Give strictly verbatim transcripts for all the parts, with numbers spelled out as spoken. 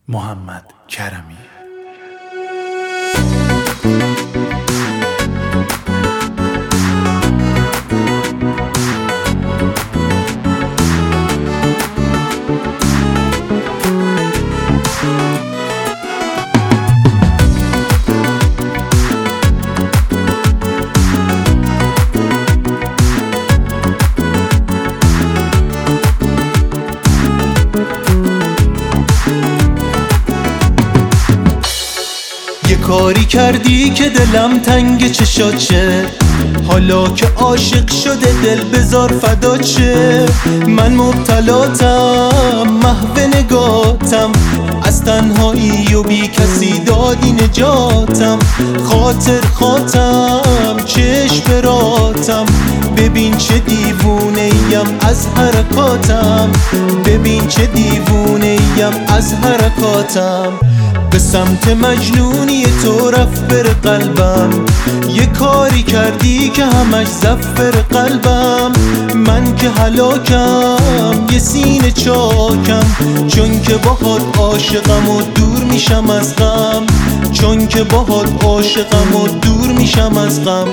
محمد کرمی. یه کاری کردی که دلم تنگ چشات شه، حالا که عاشق شده دل بذار فدات شه. من مبتلاتم محو نگاتم، از تنهایی و بی کسی دادی نجاتم. خاطر خاطم چشم براتم، ببین چه دیوونه ایم از حرکاتم. ببین چه دیوونه ایم از حرکاتم. به سمت مجنونی تو رفت بر قلبم، یه کاری کردی که همش زفر قلبم. من که هلاکم یه سینه چاکم، چون که باهات عاشقم و دور میشم از غم. چون که باهات عاشقم و دور میشم از غم.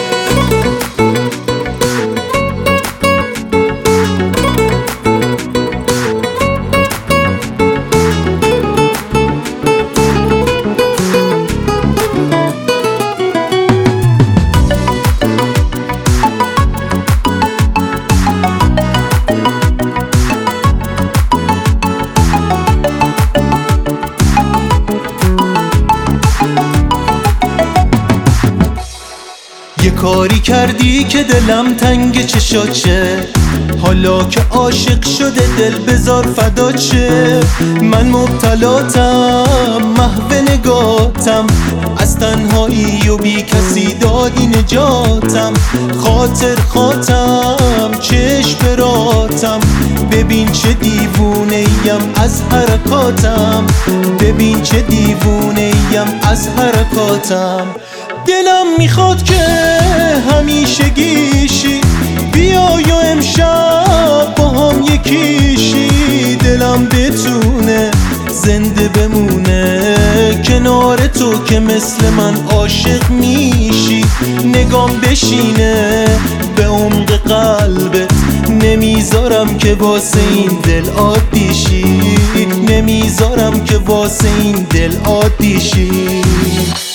یه کاری کردی که دلم تنگ چشات شه، حالا که عاشق شده دل بذار فدات شه. من مبتلاتم محو نگاتم، از تنهایی و بی کسی دادی نجاتم. خاطر خاطم چشم براتم، ببین چه دیوونه ایم از حرکاتم. ببین چه دیوونه ایم از حرکاتم. دلم میخواد که همیشه گیشی، بیای و امشب با هم یکیشی. دلم بتونه زنده بمونه کنار تو، که مثل من عاشق میشی. نگام بشینه به عمق قلبت، نمیذارم که واسه این دل عادی شی. نمیذارم که واسه این دل عادی شی.